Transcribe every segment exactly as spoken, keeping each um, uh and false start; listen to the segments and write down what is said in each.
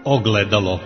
Ogledalo.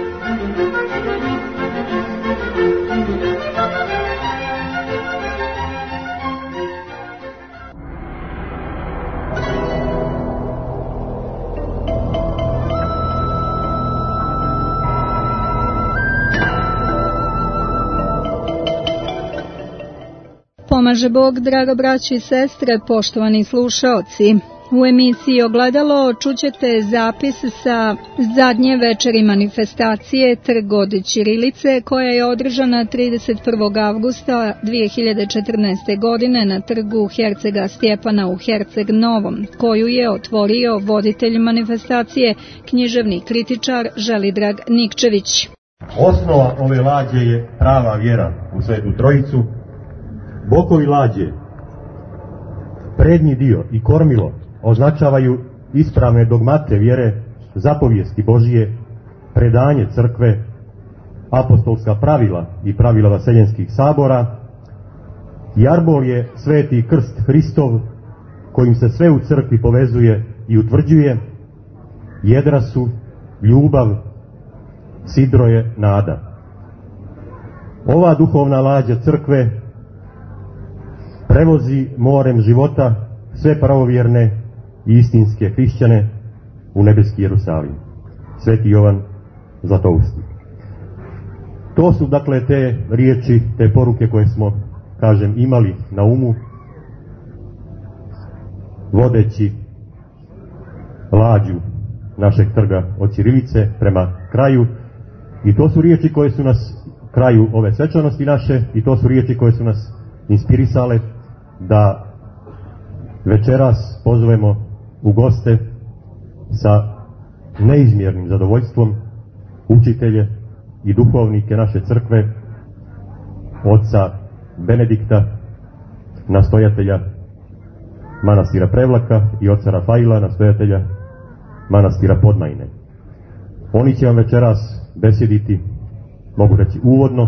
Pomaže Bog, draga braći i sestre, poštovani slušaoci. U emisiji Ogledalo čućete zapis sa zadnje večeri manifestacije Trg od ćirilice, koja je održana trideset prvog avgusta dvije hiljade četrnaeste. godine na trgu Hercega Stjepana u Herceg Novom, koju je otvorio voditelj manifestacije, književni kritičar Želidrag Nikčević. Osnova ove lađe je prava vjera u Svetu Trojicu. Bokovi lađe, prednji dio i kormilo označavaju ispravne dogmate vjere, zapovijesti Božije, predanje crkve, apostolska pravila i pravila vaseljenskih sabora. Jarbol je sveti krst Hristov, kojim se sve u crkvi povezuje i utvrđuje. Jedra su ljubav, sidro je nada. Ova duhovna lađa crkve prevozi morem života sve pravovjerne i istinske hrišćane u nebeski Jerusalim. Sveti Jovan Zlatousti. To su dakle te riječi, te poruke koje smo, kažem, imali na umu vodeći lađu našeg trga od ćirilice prema kraju, i to su riječi koje su nas kraju ove svečanosti naše, i to su riječi koje su nas inspirisale da večeras pozovemo u goste sa neizmjernim zadovoljstvom učitelje i duhovnike naše crkve, oca Benedikta, nastojatelja manastira Prevlaka, i oca Rafaila, nastojatelja manastira Podmajine. Oni će vam večeras besjediti, mogu reći, uvodno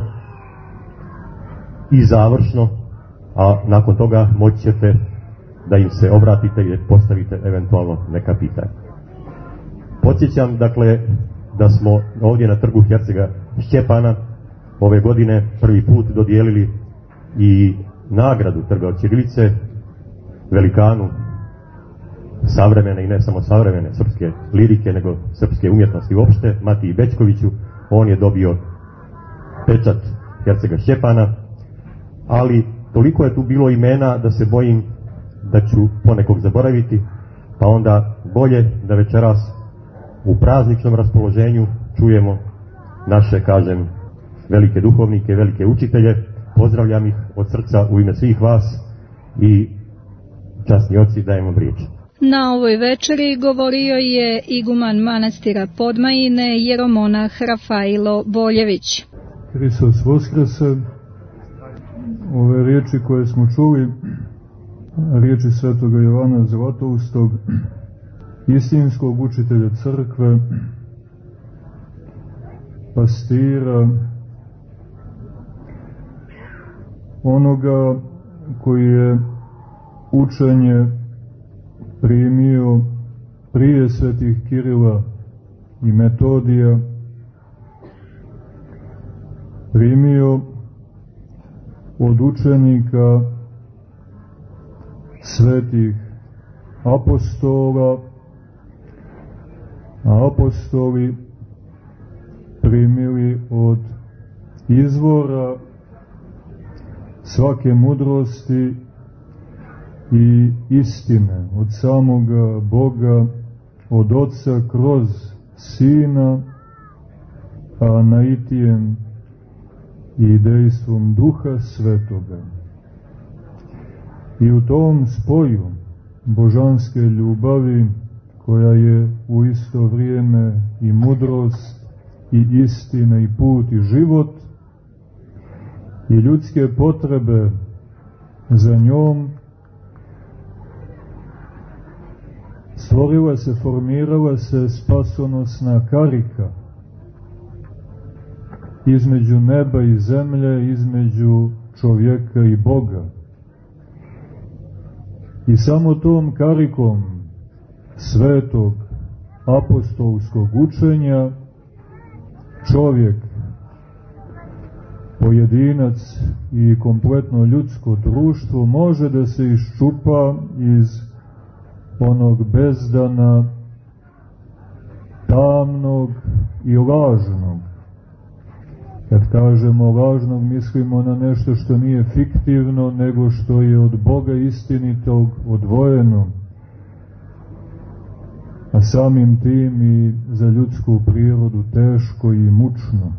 i završno, a nakon toga moći ćete da im se obratite i postavite eventualno neka pitanja. Podsjećam, dakle, da smo ovdje na trgu Hercega Stjepana ove godine prvi put dodijelili i nagradu Trga od ćirilice velikanu savremene i ne samo savremene srpske lirike, nego srpske umjetnosti uopšte, Matiji Bećkoviću. On je dobio pečat Hercega Stjepana, ali toliko je tu bilo imena da se bojim da ću ponekog zaboraviti, pa onda bolje da večeras u prazničnom raspoloženju čujemo naše, kažem, velike duhovnike, velike učitelje. Pozdravljam ih od srca u ime svih vas i časni oci, dajem vam riječ. Na ovoj večeri govorio je iguman manastira Podmajine, jeromonah Rafailo Boljević. Hristos Voskrese. Ove riječi koje smo čuli, riječi svetoga Jovana Zlatoustog, istinskog učitelja crkve, pastira, onoga koji je učenje primio prije svetih Kirila i Metodija, primio od učenika svetih apostola, a apostoli primili od izvora svake mudrosti i istine, od samoga Boga, od Oca kroz Sina, a naitijem i dejstvom Duha Svetoga. I u tom spoju božanske ljubavi, koja je u isto vrijeme i mudrost, i istina, i put, i život, i ljudske potrebe za njom, stvorila se, formirala se spasonosna karika između neba i zemlje, između čovjeka i Boga. I samo tom karikom svetog apostolskog učenja čovjek, pojedinac i kompletno ljudsko društvo može da se iščupa iz onog bezdana tamnog i lažnog. Kad kažemo lažnog, mislimo na nešto što nije fiktivno, nego što je od Boga istinitog odvojeno, a samim tim i za ljudsku prirodu teško i mučno.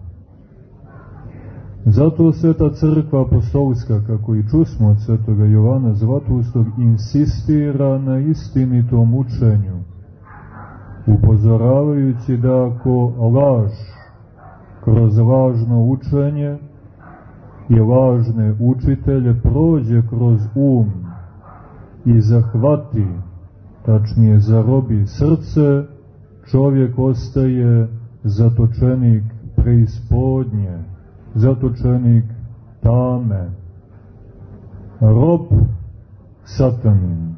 Zato Sveta Crkva Apostolska, kako i čusmo od Svetoga Jovana Zlatoustog, insistira na istinitom učenju, upozoravajući da ako laž kroz lažno učenje i lažne učitelje prođe kroz um i zahvati, tačnije zarobi srce, čovjek ostaje zatočenik preispodnje, zatočenik tame, rob satanin.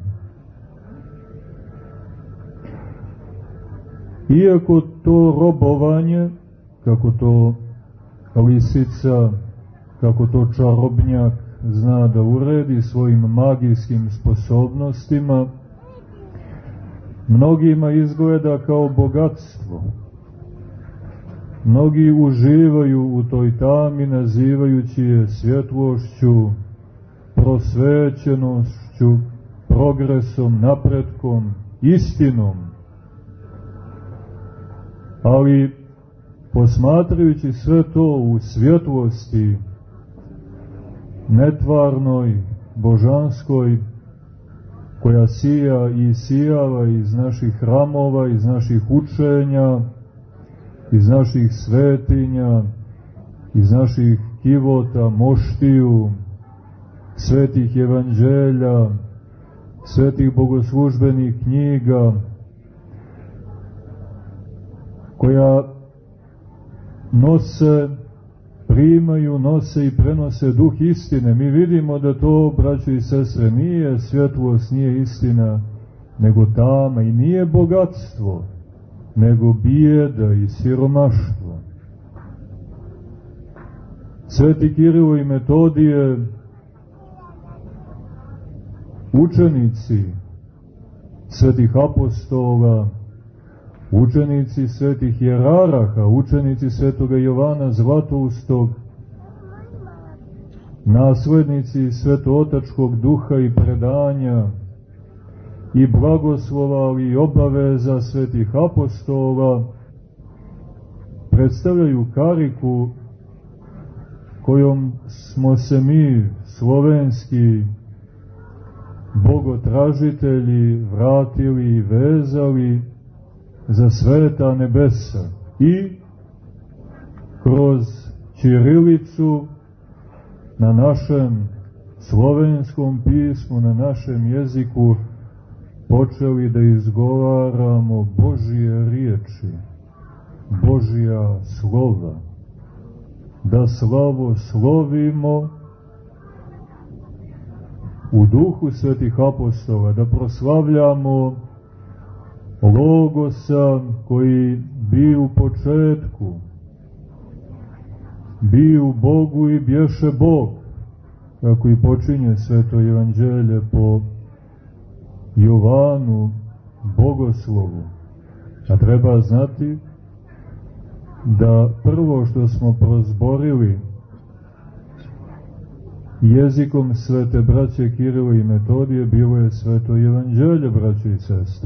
Iako to robovanje, kako to lisica, kako to čarobnjak zna da uredi svojim magijskim sposobnostima, mnogima izgleda kao bogatstvo. Mnogi uživaju u toj tami, nazivajući je svjetlošću, prosvećenošću, progresom, napretkom, istinom. Ali, posmatrajući sve to u svjetlosti netvarnoj, božanskoj, koja sija i sijava iz naših hramova, iz naših učenja, iz naših svetinja, iz naših kivota, moštiju, svetih evanđelja, svetih bogoslužbenih knjiga, koja nose, primaju, nose i prenose duh istine. Mi vidimo da to, braćo i sestre, nije svjetlost, nije istina, nego tama, i nije bogatstvo, nego bijeda i siromaštvo. Sveti Kirilo i Metodije, učenici svetih apostola, učenici svetih jeraraha, učenici svetoga Jovana Zlatoustog, naslednici svetootačkog duha i predanja i blagoslova, ali i obaveza svetih apostola, predstavljaju kariku kojom smo se mi, slovenski bogotražitelji, vratili i vezali za sveta nebesa i kroz ćirilicu na našem slovenskom pismu, na našem jeziku počeli da izgovaramo Božije riječi, Božja slova, da slavoslovimo u duhu svetih apostola, da proslavljamo Logosa koji bi u početku, bi u Bogu i bješe Bog, kako i počinje sveto evanđelje po Jovanu Bogoslovu. A treba znati da prvo što smo prozborili jezikom svete braće Kirila i Metodije bilo je sveto evanđelje, braće i sestre.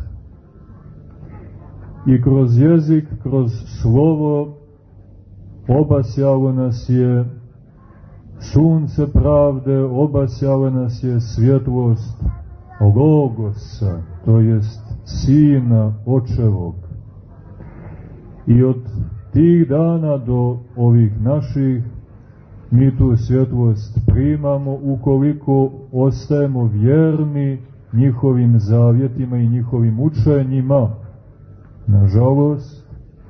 I kroz jezik, kroz slovo obasjalo nas je sunce pravde, obasjala nas je svjetlost Logosa, to jest Sina Očevog. I od tih dana do ovih naših mi tu svjetlost primamo ukoliko ostajemo vjerni njihovim zavjetima i njihovim učenjima. Nažalost,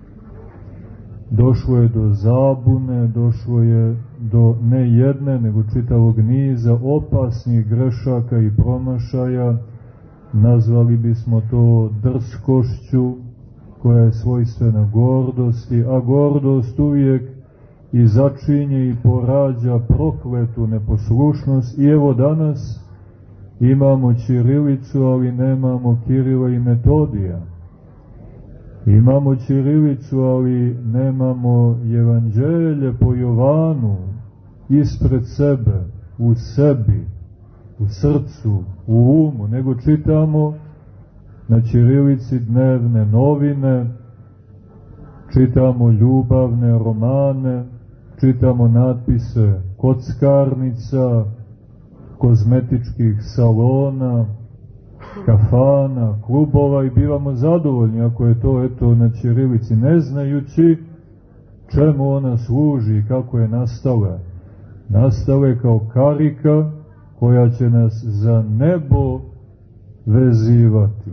došlo je do zabune, došlo je do ne jedne, nego čitavog niza opasnih grešaka i promašaja. Nazvali bismo to drskošću, koja je svojstvena gordosti, a gordost uvijek i začinje i porađa prokletu neposlušnost. I evo danas imamo ćirilicu, ali nemamo Kirila i Metodija. Imamo ćirilicu, ali nemamo evanđelje po Jovanu ispred sebe, u sebi, u srcu, u umu, nego čitamo na ćirilici dnevne novine, čitamo ljubavne romane, čitamo natpise kockarnica, kozmetičkih salona, kafana, klubova i bivamo zadovoljni ako je to eto na ćirilici, ne znajući čemu ona služi i kako je nastala. Nastala je kao karika koja će nas za nebo vezivati.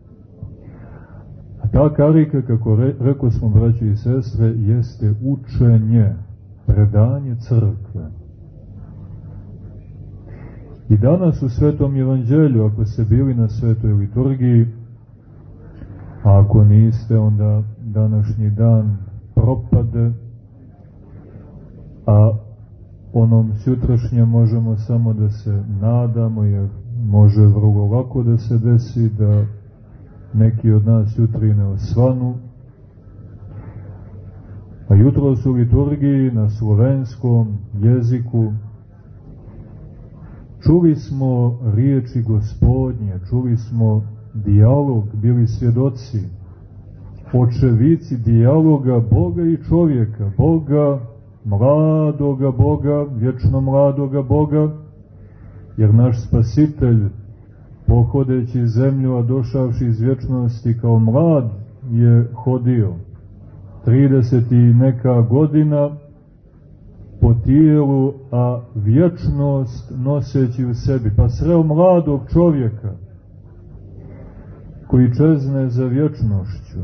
A ta karika, kako re, rekao smo, braći i sestre, jeste učenje, predanje crkve. I danas u Svetom Evanđelju, ako ste bili na Svetoj liturgiji, a ako niste, onda današnji dan propade, a onom sutrašnjem možemo samo da se nadamo, jer može vrlo lako da se desi da neki od nas jutri ne osvanu. A jutros u liturgiji na slovenskom jeziku čuli smo riječi Gospodnje, čuli smo dijalog, bili svjedoci, očevici dijaloga Boga i čovjeka, Boga, mladoga Boga, vječno mladoga Boga, jer naš Spasitelj, pohodeći zemlju, a došavši iz vječnosti kao mlad, je hodio trideset i neka godina po tijelu, a vječnost noseći u sebi. Pa sreo mladog čovjeka koji čezne za vječnošću,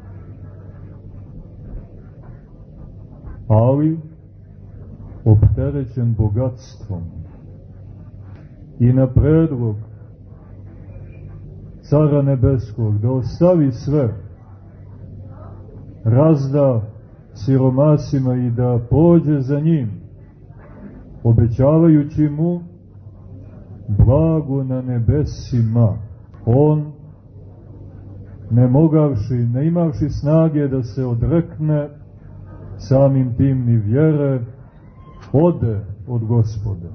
ali opterećen bogatstvom, i na predlog Cara Nebeskog da ostavi sve, razda siromasima i da pođe za njim, obećavajući mu blago na nebesima. On, ne mogavši, ne imavši snage da se odrekne samim tim ni vjere, ode od Gospoda.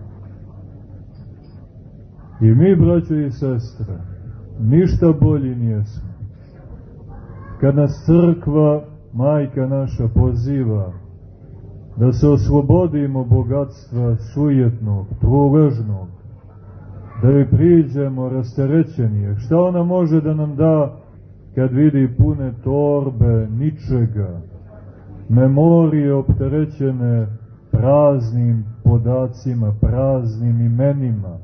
I mi, braćo i sestre, ništa bolji nijesmo. Kad nas crkva, majka naša, poziva da se oslobodimo bogatstva sujetnog, truležnog, da joj priđemo rasterećenije, šta ona može da nam da kad vidi pune torbe ničega, memorije opterećene praznim podacima, praznim imenima,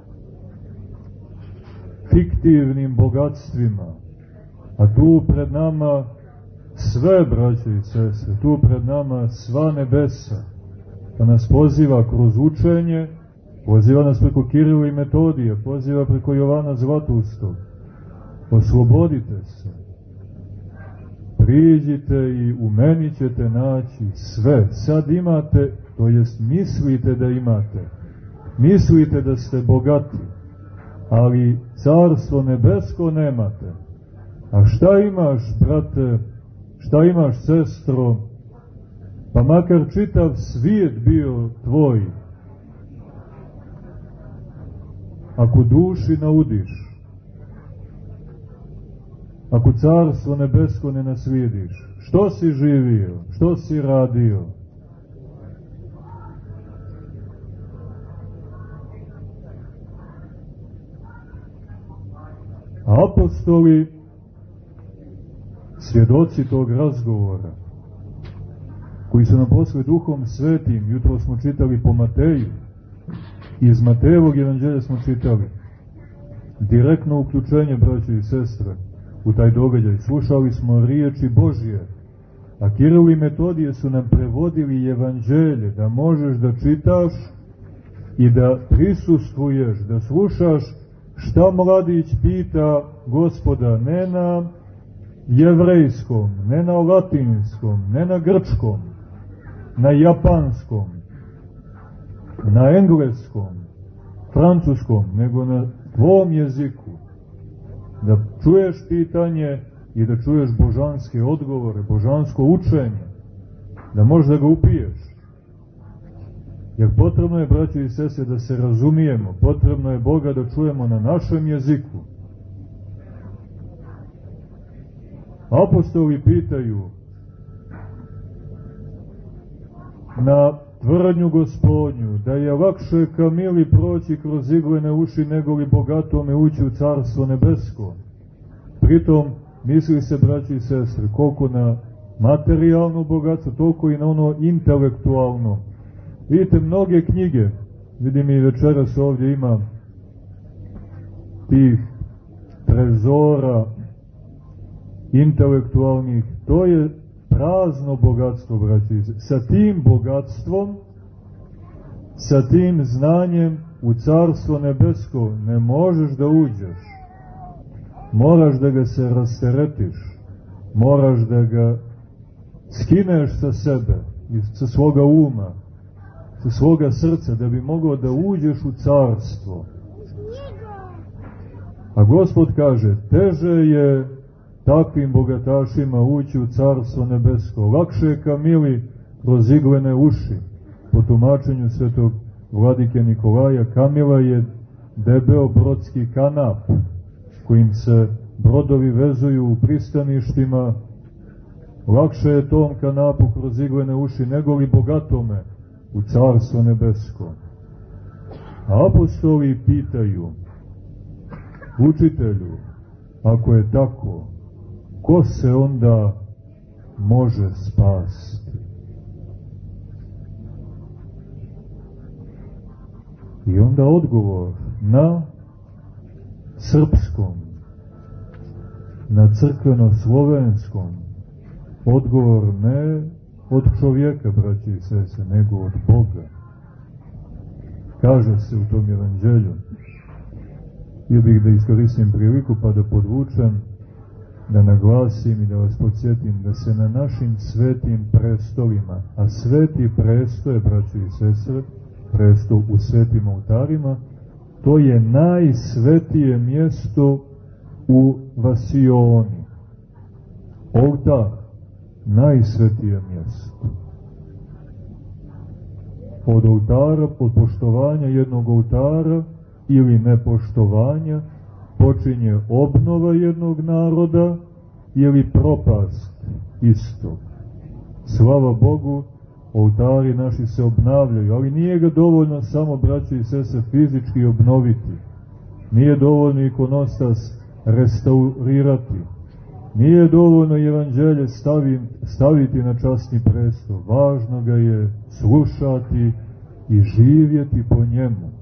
fiktivnim bogatstvima, a tu pred nama sve, braće i sestre, tu pred nama sva nebesa, pa nas poziva kroz učenje, poziva nas preko Kirila i Metodija, poziva preko Jovana Zlatustog. Oslobodite se, priđite i u meni ćete naći sve. Sad imate, to jest mislite da imate, mislite da ste bogati, ali carstvo nebesko nemate. A šta imaš, brate, šta imaš, sestro, pa makar čitav svijet bio tvoj, ako duši naudiš, ako carstvo nebesko ne naslijediš, što si živio, što si radio? Apostoli, svjedoci tog razgovora, koji su nam posle Duhom Svetim, jutro smo čitali po Mateju, iz Matejevog evanđelja smo čitali, direktno uključenje, braće i sestre, u taj događaj. Slušali smo riječi Božje, a Kiril i Metodije su nam prevodili evanđelje, da možeš da čitaš i da prisustvuješ, da slušaš šta mladić pita Gospoda, ne na jevrejskom, ne na latinskom, ne na grčkom, na japanskom, na engleskom, francuskom, nego na tvom jeziku. Da čuješ pitanje i da čuješ božanske odgovore, božansko učenje, da možeš da ga upiješ. Jer potrebno je, braćo i sestre, da se razumijemo, potrebno je Boga da čujemo na našem jeziku. Apostoli pitaju na tvrdnju Gospodnju da je lakše kamili proći kroz iglene uši nego li bogatome ući u carstvo nebesko. Pritom misli se, braći i sestre, koliko na materijalno bogatstvo, toliko i na ono intelektualno. Vidite, mnoge knjige, vidim i večeras ovdje ima tih trezora intelektualnih, to je prazno bogatstvo, braći. Sa tim bogatstvom, sa tim znanjem u carstvo nebesko ne možeš da uđeš. Moraš da ga se rasteretiš, moraš da ga skineš sa sebe, sa svoga uma, sa svoga srca, da bi mogao da uđeš u carstvo. A Gospod kaže, teže je takvim bogatašima ući u carstvo nebesko. Lakše je kamili kroz iglene uši. Po tumačenju svetog vladike Nikolaja, kamila je debeo brodski kanap, kojim se brodovi vezuju u pristaništima. Lakše je tom kanapu kroz iglene uši nego li bogatome u carstvo nebesko. A apostoli pitaju, učitelju, ako je tako, ko se onda može spasti? I onda odgovor na srpskom, na crkveno-slovenskom, odgovor ne od čovjeka, braći i sestre, nego od Boga. Kaže se u tom evanđelju, htio bih da iskoristim priliku pa da podvučem, da naglasim i da vas podsjetim da se na našim svetim prestolima, a sveti presto je, braći i sestre, presto u svetim oltarima, to je najsvetije mjesto u vasioni. Oltar, najsvetije mjesto. Od oltara, od poštovanja jednog oltara ili nepoštovanja, počinje obnova jednog naroda ili propast istog. Slava Bogu, oltari naši se obnavljaju, ali nije ga dovoljno samo, braći i sestre, fizički obnoviti. Nije dovoljno ikonostas restaurirati. Nije dovoljno evanđelje staviti, staviti na časni presto. Važno ga je slušati i živjeti po njemu.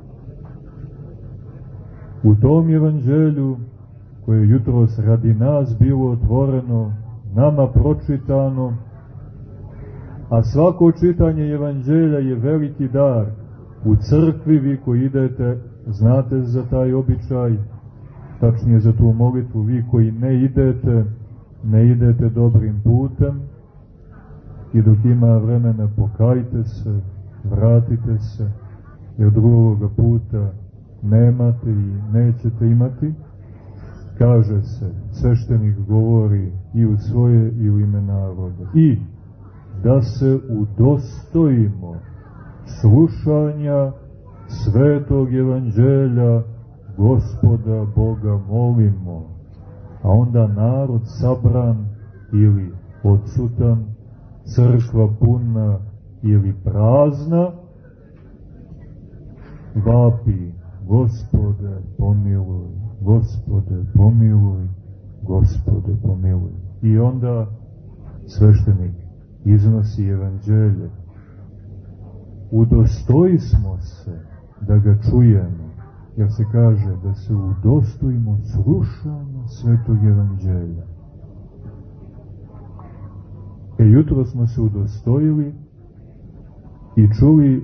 U tom evanđelju, koje je jutros radi nas bilo otvoreno, nama pročitano, a svako čitanje evanđelja je veliki dar. U crkvi, vi koji idete, znate za taj običaj, tačnije za tu molitvu, vi koji ne idete, ne idete dobrim putem, i dok ima vremena pokajte se, vratite se, jer drugoga puta nemate i nećete imati. Kaže se, sveštenik govori i u svoje i u ime naroda. I da se udostojimo slušanja svetog evanđelja, Gospoda Boga molimo. A onda narod sabran ili odsutan, crkva puna ili prazna, vapi, Gospode pomiluj, Gospode pomiluj, Gospode pomiluj. I onda sveštenik iznosi evanđelje. Udostoji smo se da ga čujemo, jer se kaže da se udostojimo slušanja svetog evanđelja. E jutro smo se udostojili i čuli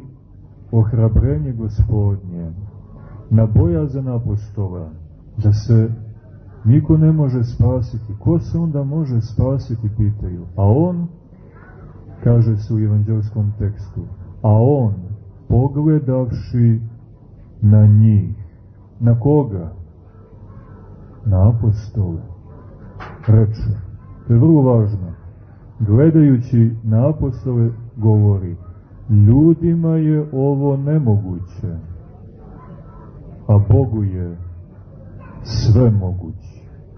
ohrabrenje Gospodnje na bojazan apostola da se niko ne može spasiti. Ko se onda može spasiti, pitaju. A on, kaže se u evanđelskom tekstu, a on, pogledavši na njih, na koga? Na apostole. Reče, to je vrlo važno, gledajući na apostole govori, ljudima je ovo nemoguće, a Bogu je sve moguće.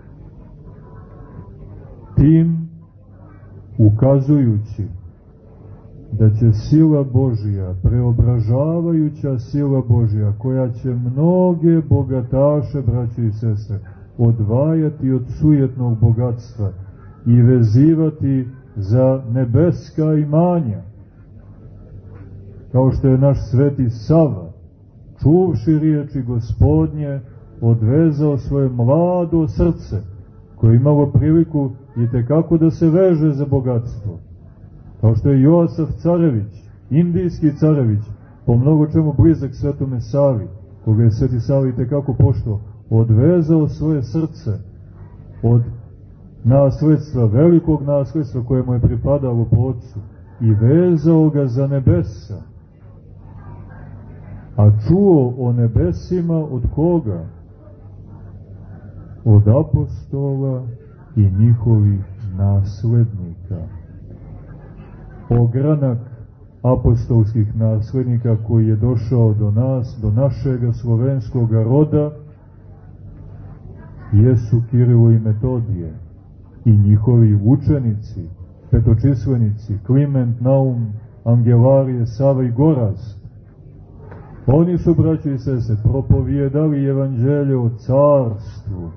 Tim ukazujući da će sila Božja, preobražavajuća sila Božja, koja će mnoge bogataše, braće i sestre, odvajati od sujetnog bogatstva i vezivati za nebeska imanja, kao što je naš sveti Sava, čuvši riječi Gospodnje, odvezao svoje mlado srce, koje je imalo priliku i tekako da se veže za bogatstvo. Kao što je Joasav Carević, indijski carević, po mnogo čemu blizak svetome Savi, koga je sveti Sava i tekako poštovao, odvezao svoje srce od nasledstva, velikog nasledstva koje mu je pripadalo po ocu, i vezao ga za nebesa. A čuo o nebesima od koga? Od apostola i njihovih naslednika. Ogranak apostolskih naslednika koji je došao do nas, do našega slovenskog roda, jesu Kirilo i Metodije i njihovi učenici, petočislenici, Kliment, Naum, Angelarije, Sava i Gorazd. Oni su, braći i sestre, propovijedali evanđelje o carstvu,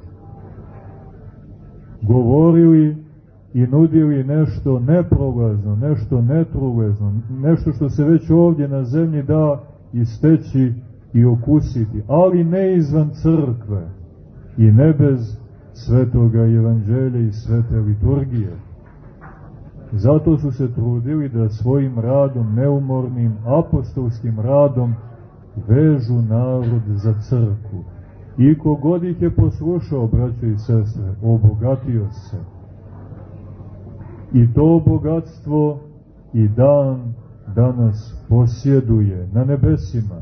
govorili i nudili nešto neprolazno, nešto netrulezno, nešto što se već ovdje na zemlji da isteći i okusiti, ali ne izvan crkve i ne bez svetoga evanđelja i svete liturgije. Zato su se trudili da svojim radom, neumornim apostolskim radom, vežu narod za crkvu. I kogod ih je poslušao, braćo i sestre, obogatio se. I to bogatstvo i dan danas posjeduje na nebesima.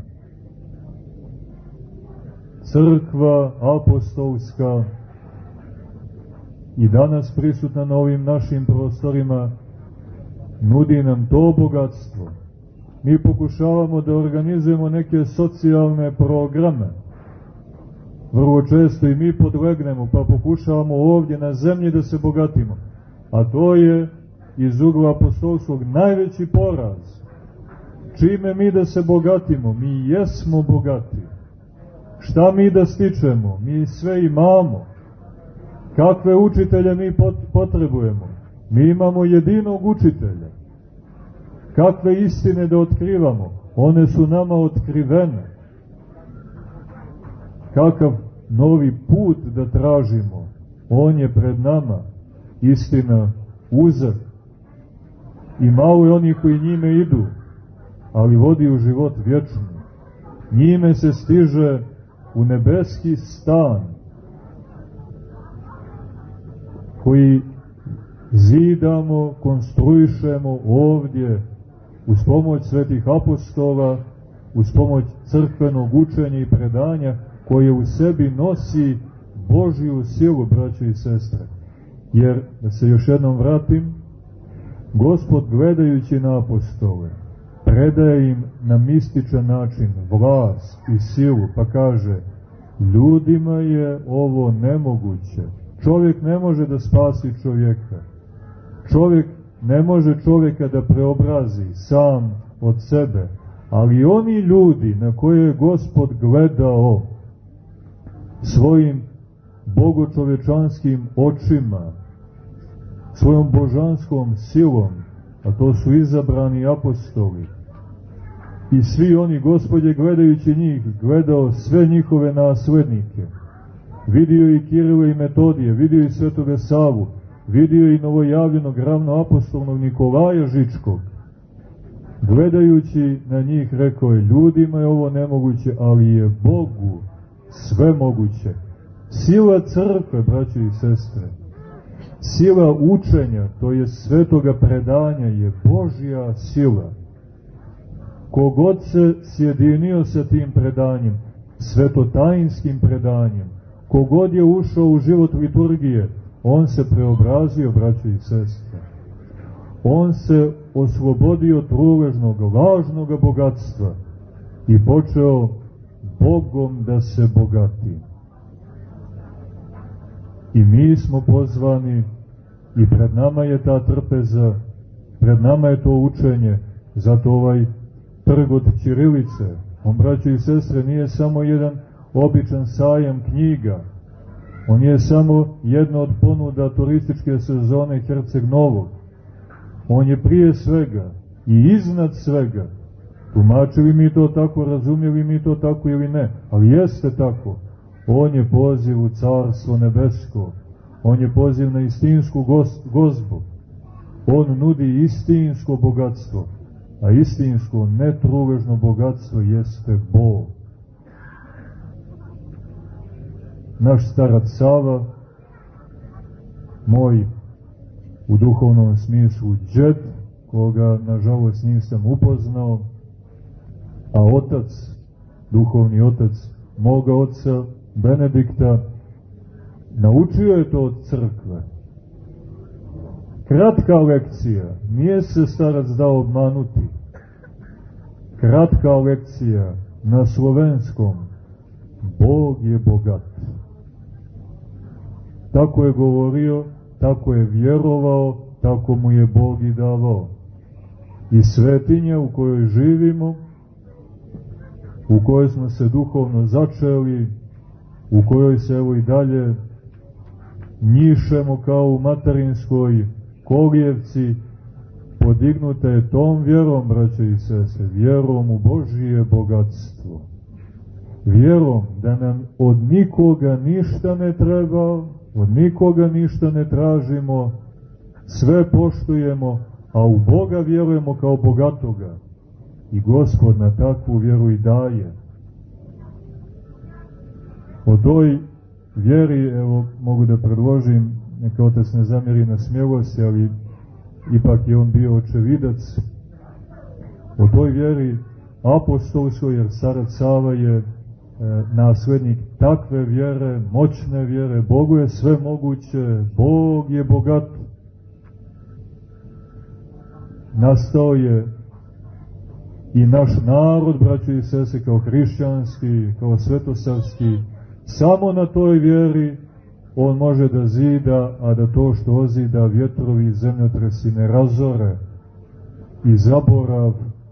Crkva apostolska i danas prisutna na ovim našim prostorima nudi nam to bogatstvo. Mi pokušavamo da organizujemo neke socijalne programe. Vrlo često i mi podlegnemo, pa pokušavamo ovdje na zemlji da se bogatimo. A to je iz ugla apostolskog najveći poraz. Čime mi da se bogatimo? Mi jesmo bogati. Šta mi da stičemo? Mi sve imamo. Kakve učitelje mi potrebujemo? Mi imamo jedinog učitelja. Kakve istine da otkrivamo? One su nama otkrivene. Kakav novi put da tražimo? On je pred nama. Istina uzak. I malo je onih koji njime idu, ali vodi u život vječni. Njime se stiže u nebeski stan, koji zidamo, konstruišemo ovdje uz pomoć svetih apostola, uz pomoć crkvenog učenja i predanja, koje u sebi nosi Božju silu, braćo i sestre. Jer, da se još jednom vratim, Gospod, gledajući na apostole, predaje im na mističan način vlast i silu, pa kaže, ljudima je ovo nemoguće. Čovjek ne može da spasi čovjeka. Čovjek ne može čovjeka da preobrazi sam od sebe, ali oni ljudi na koje je Gospod gledao svojim bogočovečanskim očima, svojom božanskom silom, a to su izabrani apostoli, i svi oni, Gospod je gledajući njih gledao sve njihove naslednike, vidio i Kirila i Metodije, vidio i svetoga Savu, vidio i novojavljenog ravnoapostolnog Nikolaja Žičkog. Gledajući na njih rekao je, ljudima je ovo nemoguće, ali je Bogu sve moguće. Sila crkve, braće i sestre, sila učenja, to je svetoga predanja, je Božja sila. Kogod se sjedinio sa tim predanjem, svetotajinskim predanjem, kogod je ušao u život liturgije, on se preobrazio, braće i sestre. On se oslobodio truležnog, lažnog bogatstva i počeo Bogom da se bogati. I mi smo pozvani i pred nama je ta trpeza, pred nama je to učenje, zato ovaj trg od ćirilice, on, braće i sestre, nije samo jedan običan sajam knjiga, on je samo jedna od ponuda turističke sezone Herceg Novog. On je prije svega i iznad svega, tumačili mi to tako, razumjeli mi to tako ili ne, ali jeste tako, on je poziv u Carstvo nebesko, on je poziv na istinsku gozbu, on nudi istinsko bogatstvo, a istinsko netruležno bogatstvo jeste Bog. Naš starac Sava, moj u duhovnom smislu džed, koga nažalost nisam upoznao, a otac, duhovni otac moga oca Benedikta, naučio je to od crkve. Kratka lekcija, nije se starac dao obmanuti. Kratka lekcija na slovenskom, Bog je bogat. Tako je govorio, tako je vjerovao, tako mu je Bog i davao. I svetinja u kojoj živimo, u kojoj smo se duhovno začeli, u kojoj se evo i dalje njišemo kao u materinskoj kolijevci, podignuta je tom vjerom, braće i sestre, vjerom u Božije bogatstvo. Vjerom da nam od nikoga ništa ne treba, od nikoga ništa ne tražimo, sve poštujemo, a u Boga vjerujemo kao bogatoga. I Gospod na takvu vjeru i daje. O toj vjeri, evo, mogu da predložim, neka otac ne zamjeri na smjelosti, ali ipak je on bio očevidac. O toj vjeri apostolskoj, jer starac Sava je e, naslednik takve vjere, moćne vjere, Bogu je sve moguće, Bog je bogat. Nastao je i naš narod, braćo i sestre, kao hrišćanski, kao svetosavski, samo na toj vjeri on može da zida, a da to što ozida vjetrovi i zemljotresi ne razore i zaborav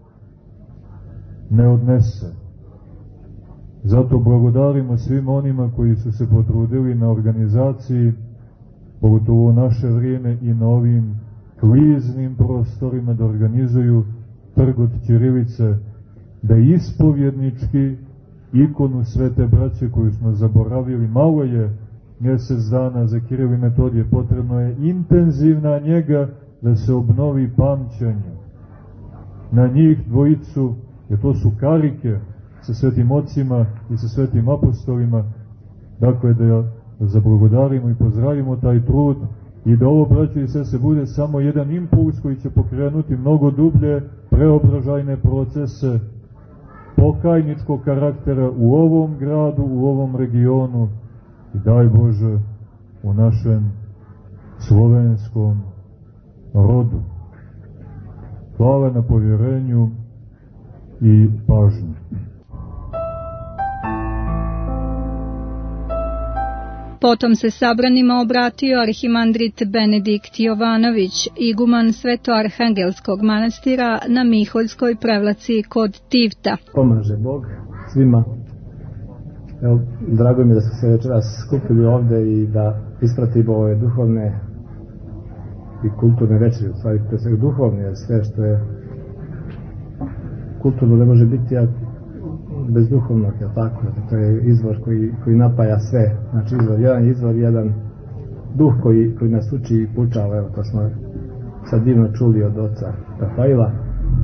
ne odnese. Zato blagodarimo svim onima koji su se potrudili na organizaciji, pogotovo u naše vrijeme i na ovim kliznim prostorima, da organizuju trg od ćirilice, da ispovjednički ikonu Svete braće koju smo zaboravili, malo je mjesec dana za Kiril i Metodije, potrebno je intenzivna njega da se obnovi pamćenje na njih dvojicu, jer to su karike sa svetim ocima i sa svetim apostolima. Dakle, da zablagodarimo i pozdravimo taj trud i da ovo, braće i sestre, bude samo jedan impuls koji će pokrenuti mnogo dublje preobražajne procese pokajničkog karaktera u ovom gradu, u ovom regionu i daj Bože u našem slovenskom rodu. Hvala na povjerenju i pažnju. Potom se sabranima obratio arhimandrit Benedikt Jovanović, iguman Svetoarhangelskog manastira na Miholjskoj prevlaci kod Tivta. Pomaže Bog svima. Evo, drago mi je da smo se večeras skupili ovde i da ispratimo ove duhovne i kulturne večeri, u stvari to je duhovne, jer sve što je kulturno ne može biti bez duhovnog, je tako? To je izvor koji, koji napaja sve. Znači izvor, jedan izvor, jedan duh koji, koji nas uči i poučava. Evo, to smo sad divno čuli od oca Rafaila.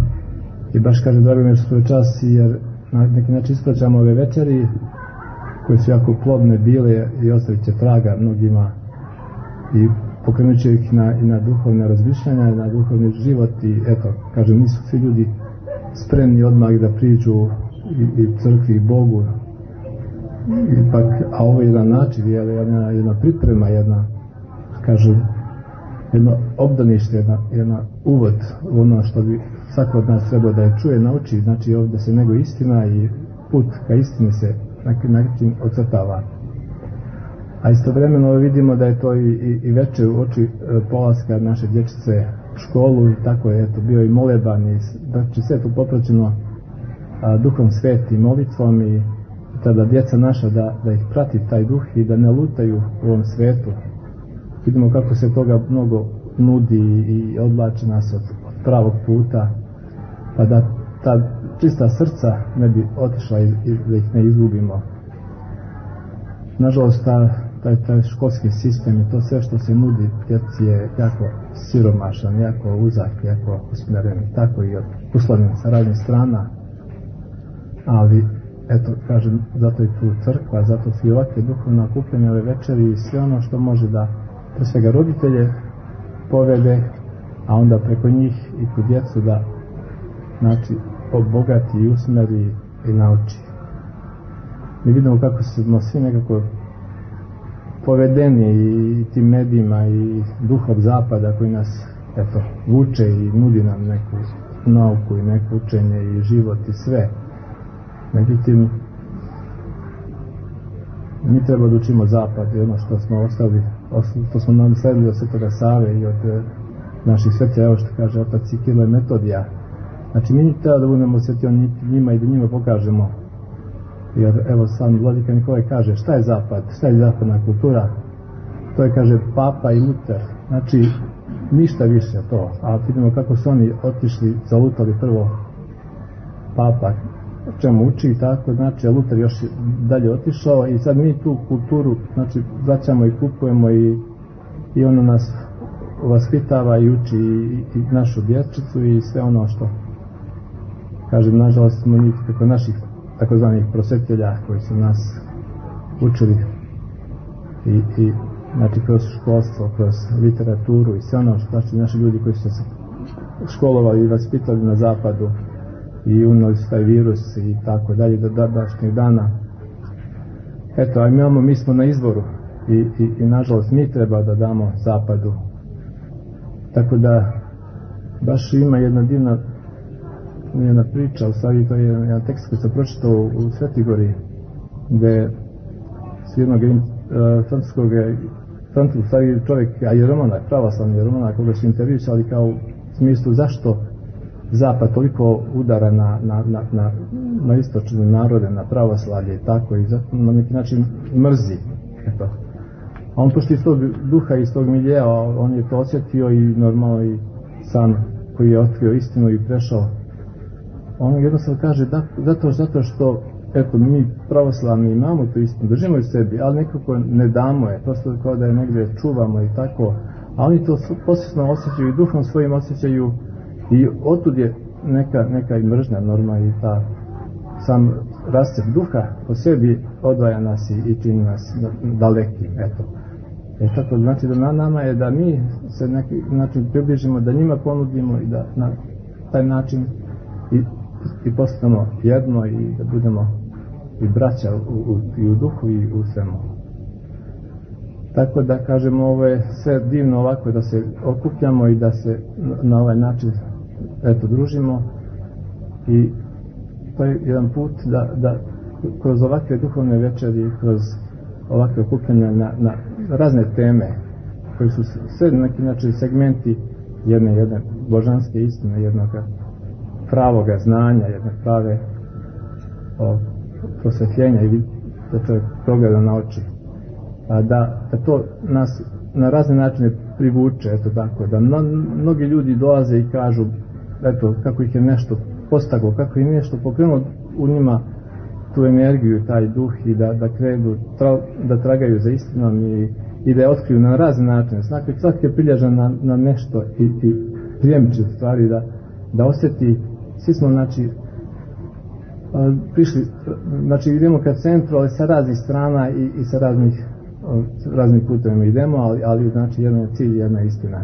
I baš kažem, drago mi je što je čas, jer na neki način ispraćamo ove večeri koje su jako plodne bile i ostavit će traga mnogima i pokrenut će ih na, i na duhovne razmišljanja, na duhovni život i eto, kažem, nisu svi ljudi spremni odmah da priđu i, i crkvi i Bogu. Ipak, a ovo je jedan način, jedna, jedna priprema, jedna, kažem, jedno obdanište, jedna, jedna uvod u ono što bi svako od nas trebao da je čuje, nauči, znači ovdje se nego istina i put ka istini se na neki način ocrtava. A istovremeno vidimo da je to i, i, i veče u oči polaska naše dječice u školu i tako je eto, bio i moleban i znači sve to popraćeno a, duhom sveti, molitvom i tada djeca naša da, da ih prati taj duh i da ne lutaju u ovom svetu. Vidimo kako se toga mnogo nudi i odlači nas od, od pravog puta, pa da ta čista srca ne bi otišla i, i da ih ne izgubimo. Nažalost, ta, taj, taj školski sistem i to sve što se nudi djeci je jako siromašan, jako uzak, jako usmjeren, tako i uslovljen sa raznih strana, ali eto, kažem, zato je tu crkva, zato su i ovakve duhovne okupljanja ove večeri i sve ono što može da pre svega roditelje povede, a onda preko njih i kod djecu da znači obogati i usmeri i nauči. Mi vidimo kako smo svi nekako povedeni i tim medijima i duhom zapada koji nas eto, vuče i nudi nam neku nauku i neko učenje i život i sve. Međutim, mi treba da učimo zapad i ono što smo ostali, što smo nam sledili od Svetoga Save i od naših sveća, evo što kaže otac Kirilo i Metodija. Znači mi treba da budemo svetio njima i da njima pokažemo. Jer evo sam vladika Nikolaj kaže šta je zapad, šta je zapadna kultura, to je kaže Papa i Luter, znači ništa više to, a vidimo kako su oni otišli, zalutali prvo Papa o čemu uči i tako, znači a Luter još dalje otišao i sad mi tu kulturu znači vraćamo i kupujemo i, i ono nas vaspitava i uči i, i našu dječicu i sve ono što kažem, nažalost smo mi preko naših takozvanih prosvjetitelja koji su nas učili i, i znači kroz školstvo, kroz literaturu i sve ono što znači naši ljudi koji su se školovali i vaspitali na zapadu i unali su taj virus i tako dalje do današnjeg dana. Eto, a mi imamo, mi smo na izboru i, i, i nažalost mi treba da damo zapadu. Tako da baš ima jedna divna jedna priča, u stvari to je jedan tekst koji sam pročitao u Svetigori gde s jednog uh, francuskog francuskog stvari čovjek, a jeromonak, pravoslavni jeromonak, koga su intervjuisali kao u smislu zašto zapad toliko udara na, na, na, na, na istočne narode, na pravoslavlje i tako i zato na neki način mrzi. Eto. A on pošto iz tog duha, iz tog miljeja, on je to osjetio i normalno i sam koji je otkrio istinu i prešao. On jednostavno kaže da, zato, zato što eto, mi pravoslavni imamo tu istinu, držimo u sebi, ali nekako ne damo je, prosto kao da je negdje čuvamo i tako, a oni to posebno osjećaju i duhom svojim osjećaju i otud je neka, neka i mržnja norma i ta sam rascep duha po sebi odvaja nas i, i čini nas dalekim, eto. E tako, znači da na nama je da mi se neki način približimo, da njima ponudimo i da na taj način i, i postanemo jedno i da budemo i braća u, u, i u duhu i u svemu. Tako da kažemo, ovo je sve divno ovako da se okupljamo i da se na ovaj način eto družimo i to je jedan put da, da kroz ovakve duhovne večeri, kroz ovakve okupljanja na, na razne teme koji su sve na neki način segmenti jedne, jedne božanske istine, jednog pravoga znanja, jedne prave o, prosvetljenja i da čovjek progleda na oči. A da, da to nas na razne načine privuče, eto tako, da no, mnogi ljudi dolaze i kažu eto, kako ih je nešto postaklo, kako je nešto pokrenulo u njima tu energiju, taj duh i da, da krenu, tra, da tragaju za istinom i, i da je otkriju na razne načine. Svaki, svaki je prilježan na, na nešto i, i prijemči stvari da, da osjeti, svi smo znači prišli, znači idemo ka centru, ali sa raznih strana i, i sa raznih, raznih putevima idemo, ali, ali znači jedan je cilj, jedna je istina.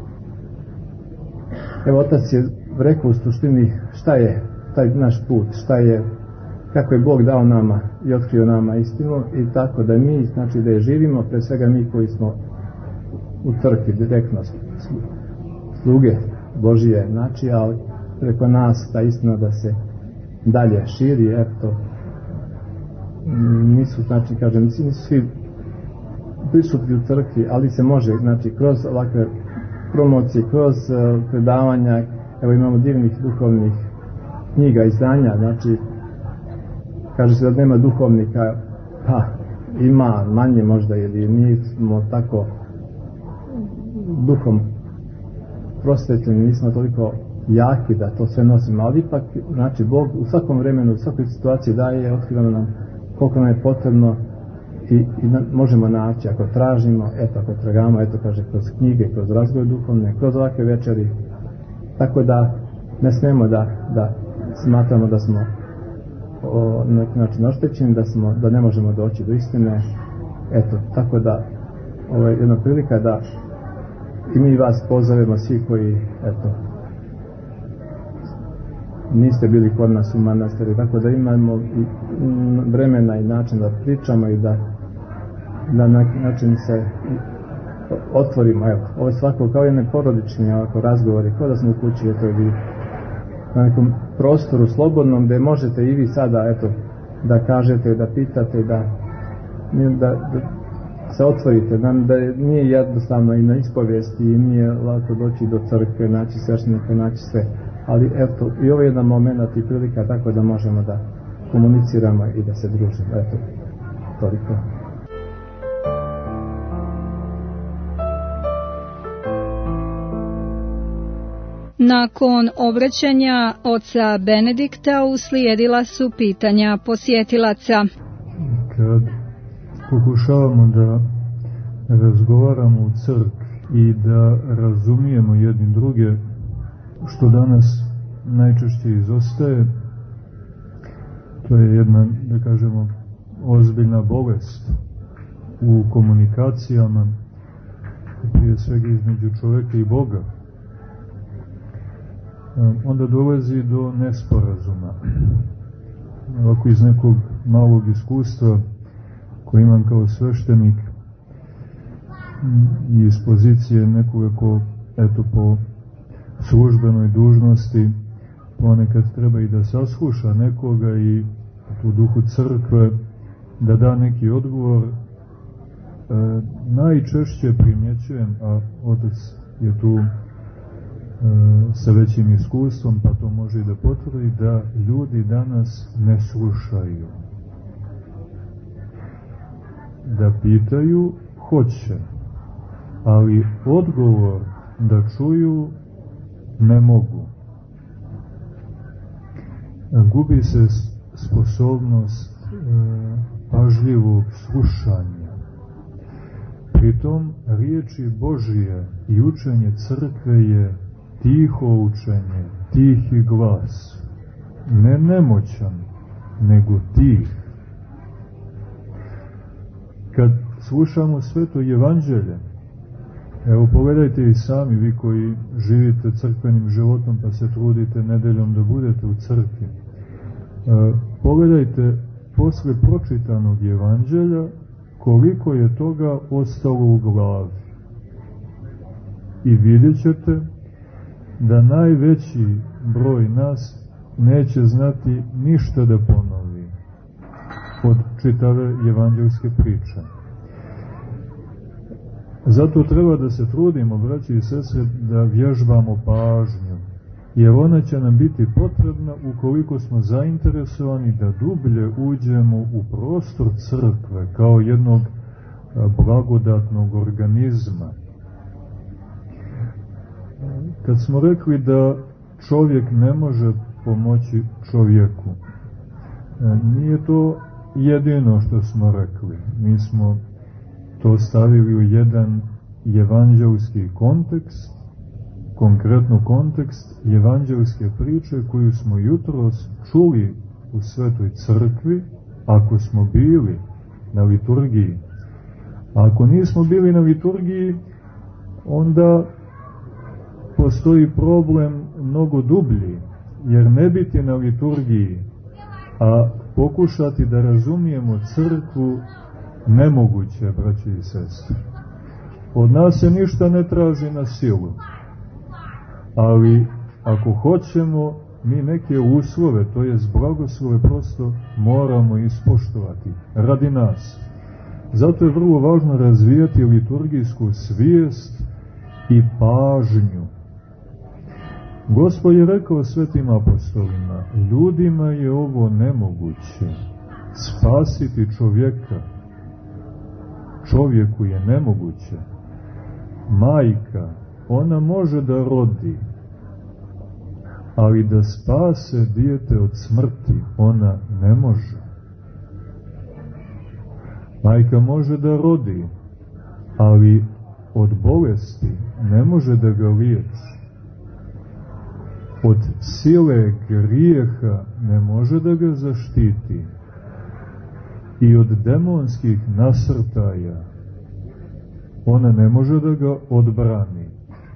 Evo, otac je rekao u suštini šta je taj naš put, šta je, kako je Bog dao nama i otkrio nama istinu, i tako da mi, znači da je živimo, pre svega mi koji smo u crkvi direktno sluge Božije, znači, ali preko nas ta istina da se dalje širi, eto, nisu, znači, kažem, nisu svi prisutni u crkvi, ali se može, znači, kroz ovakve promocije, kroz uh, predavanja, evo imamo divnih duhovnih knjiga, izdanja, znači, kaže se da nema duhovnika, pa, ima, manje možda, ili nismo tako duhom prosvetljeni, nismo toliko jaki da to sve nosimo, ali ipak, znači, Bog u svakom vremenu, u svakoj situaciji daje, otkriva nam koliko nam je potrebno i, i na, možemo naći, ako tražimo, eto, ako tragamo, eto, kaže, kroz knjige, kroz razgovor duhovne, kroz ovakve večeri, tako da ne smemo da, da smatramo da smo o, na neki način oštećeni, da, smo, da ne možemo doći do istine, eto, tako da ovo je jedna prilika da i mi vas pozovemo, svi koji, eto, niste bili kod nas u manastiru, tako da imamo i vremena i način da pričamo i da na neki način se otvorimo. Evo, ovo je svako kao jedne porodični ovako razgovori, kao da smo u kući, eto, vi na nekom prostoru slobodnom gde možete i vi sada, eto, da kažete, da pitate, da, da, da se otvorite, da, da nije jednostavno i na ispovijesti i nije lako doći do crkve, naći sveštenika, naći sve, ali eto, i ovo je jedan moment i prilika tako da možemo da komuniciramo i da se družimo. Eto, toliko. Nakon obraćanja oca Benedikta uslijedila su pitanja posjetilaca. Kad pokušavamo da razgovaramo u crkvi i da razumijemo jedni druge, što danas najčešće izostaje, to je jedna, da kažemo, ozbiljna bolest u komunikacijama, prije svega između čoveka i Boga. Onda dolazi do nesporazuma. Ovako iz nekog malog iskustva koje imam kao sveštenik i iz pozicije nekoga ko, eto, po službenoj dužnosti ponekad treba i da sasluša nekoga i u duhu crkve da da neki odgovor, e, najčešće primjećujem, a otac je tu e, sa većim iskustvom, pa to može i da potvrdi, da ljudi danas ne slušaju. Da pitaju, hoće, ali odgovor da čuju ne mogu. Gubi se sposobnost e, pažljivog slušanja. Pritom, riječi Božije i učenje crkve je tiho učenje, tihi glas. Ne nemoćan, nego tih. Kad slušamo sveto evanđelje, evo, pogledajte i sami, vi koji živite crkvenim životom pa se trudite nedeljom da budete u crkvi. E, pogledajte posle pročitanog evanđelja koliko je toga ostalo u glavi. I vidjet ćete da najveći broj nas neće znati ništa da ponovi od čitave evanđelske priče. Zato treba da se trudimo, braći i sestre, da vježbamo pažnju, jer ona će nam biti potrebna ukoliko smo zainteresovani da dublje uđemo u prostor crkve kao jednog blagodatnog organizma. Kad smo rekli da čovjek ne može pomoći čovjeku, nije to jedino što smo rekli. Mi smo to stavili u jedan evanđelski kontekst, konkretno kontekst evanđelske priče koju smo jutros čuli u Svetoj crkvi, ako smo bili na liturgiji. A ako nismo bili na liturgiji, onda postoji problem mnogo dublji, jer ne biti na liturgiji, a pokušati da razumijemo crkvu, nemoguće, braće i sestre. Od nas se ništa ne traži na silu, ali ako hoćemo, mi neke uslove, to jest blagoslove, prosto moramo ispoštovati radi nas. Zato je vrlo važno razvijati liturgijsku svijest i pažnju. Gospod je rekao svetim apostolima, ljudima je ovo nemoguće, spasiti čovjeka. Čovjeku je nemoguće. Majka, ona može da rodi, ali da spase dijete od smrti, ona ne može. Majka može da rodi, ali od bolesti ne može da ga liječi. Od sile grijeha ne može da ga zaštiti. I od demonskih nasrtaja ona ne može da ga odbrani.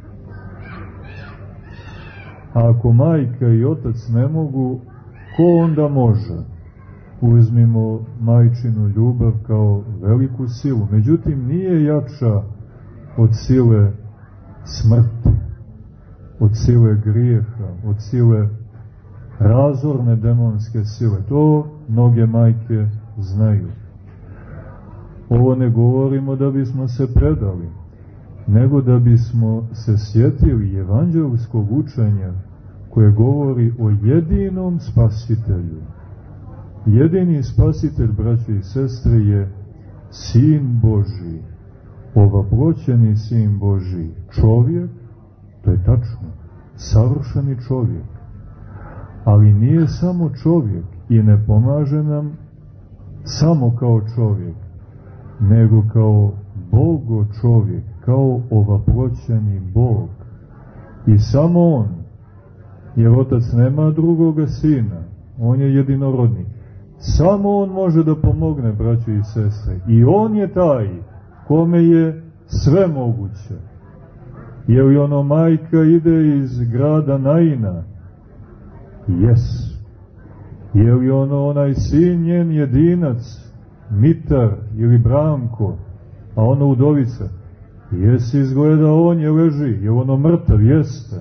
A ako majka i otac ne mogu, ko onda može? Uzmimo majčinu ljubav kao veliku silu. Međutim, nije jača od sile smrti, od sile grijeha, od sile razorne demonske sile. To mnoge majke znaju. Ovo ne govorimo da bismo se predali, nego da bismo se sjetili evanđelskog učenja koje govori o jedinom spasitelju. Jedini spasitelj, braće i sestre, je Sin Božji, ovaploćeni Sin Božji, čovjek, to je tačno, savršeni čovjek, ali nije samo čovjek i ne pomaže nam samo kao čovjek, nego kao Bogo čovjek, kao ovaploćeni Bog. I samo On, jer Otac nema drugoga Sina, On je jedinorodni. Samo On može da pomogne, braćo i sestre. I On je taj kome je sve moguće. Je li ono majka ide iz grada Naina? Jes. Je li ono onaj sin njen jedinac, Mitar ili Branko, a ono udovica? Jes, izgleda on je leži. Je ono mrtav? Jeste.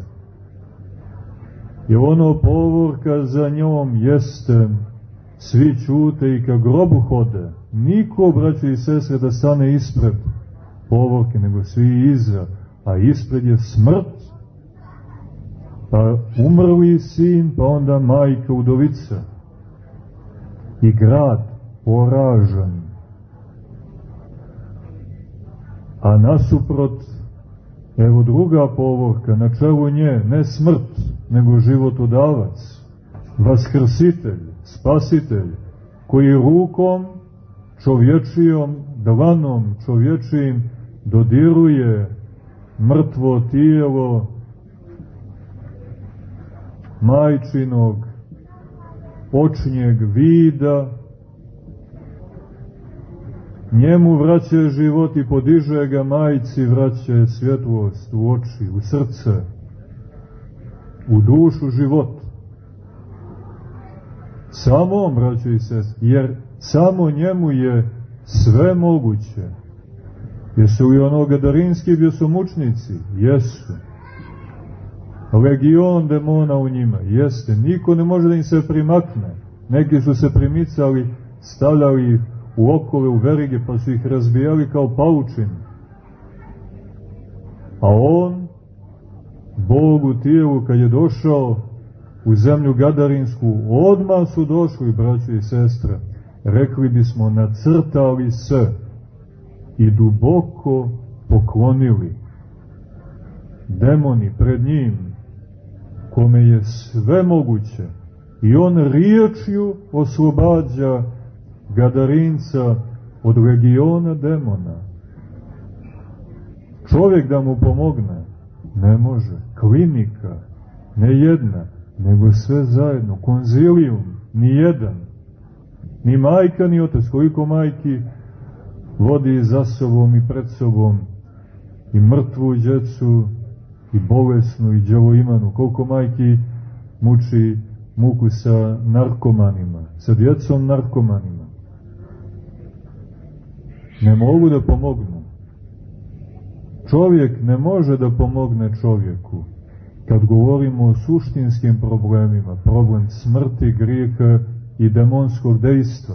Je ono povorka za njom? Jeste. Svi ćute i ka grobu hode. Niko, braćo i sestre, da stane ispred povorke, nego svi iza, a ispred je smrt. Pa umrli sin, pa onda majka udovica. I grad poražen. A nasuprot, evo druga povorka, na čelu nje, ne smrt, nego životodavac, vaskrsitelj, spasitelj, koji rukom čovječijom, dlanom čovječijim dodiruje mrtvo tijelo majčinog očnjeg vida, njemu vraća život i podiže ga, majci vraća svjetlost u oči, u srce, u dušu život. Samo on, braćo i sestre, jer samo njemu je sve moguće. Jesu li ono gadarinski bjesomučnici? Jesu. Legion demona u njima? Jeste. Niko ne može da im se primakne. Neki su se primicali, stavljali ih u okove, u verige, pa su ih razbijali kao paučin. A on, Bog u tijelu, kad je došao u zemlju gadarinsku, odmah su došli, braći i sestre, rekli bismo, nacrtali se i duboko poklonili. Demoni pred njim, kome je sve moguće, i on riječju oslobađa gadarinca od legiona demona. Čovjek da mu pomogne ne može. Klinika, ne jedna, nego sve zajedno, konzilijum, ni jedan. Ni majka, ni otac. Koliko majki vodi za sobom i pred sobom i mrtvu djecu, i bolesnu, i đavoimanu. Koliko majki muči muku sa narkomanima, sa djecom narkomanima. Ne mogu da pomognu. Čovjek ne može da pomogne čovjeku. Kad govorimo o suštinskim problemima, problem smrti, grijeha i demonskog dejstva.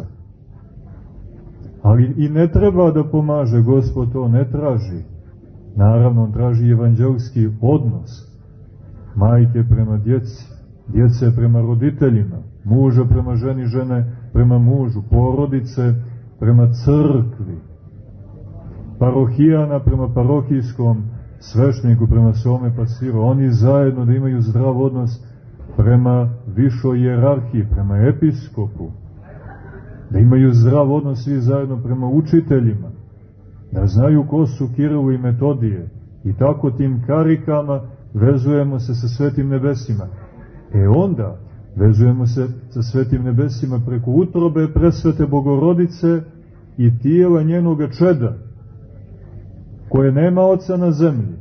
Ali i ne treba da pomaže, Gospod to ne traži. Naravno, on traži evanđelski odnos. Majke prema djeci, djece prema roditeljima, muža prema ženi, žene prema mužu, porodice prema crkvi, parohijana prema parohijskom svešniku, prema svome pasiru. Oni zajedno da imaju zdrav odnos prema višoj hijerarhiji, prema episkopu, da imaju zdrav odnos svi zajedno prema učiteljima, da znaju ko su Kirilu i Metodije, i tako tim karikama vezujemo se sa svetim nebesima. E onda vezujemo se sa svetim nebesima preko utrobe presvete Bogorodice i tijela njenoga čeda, koje nema oca na zemlji.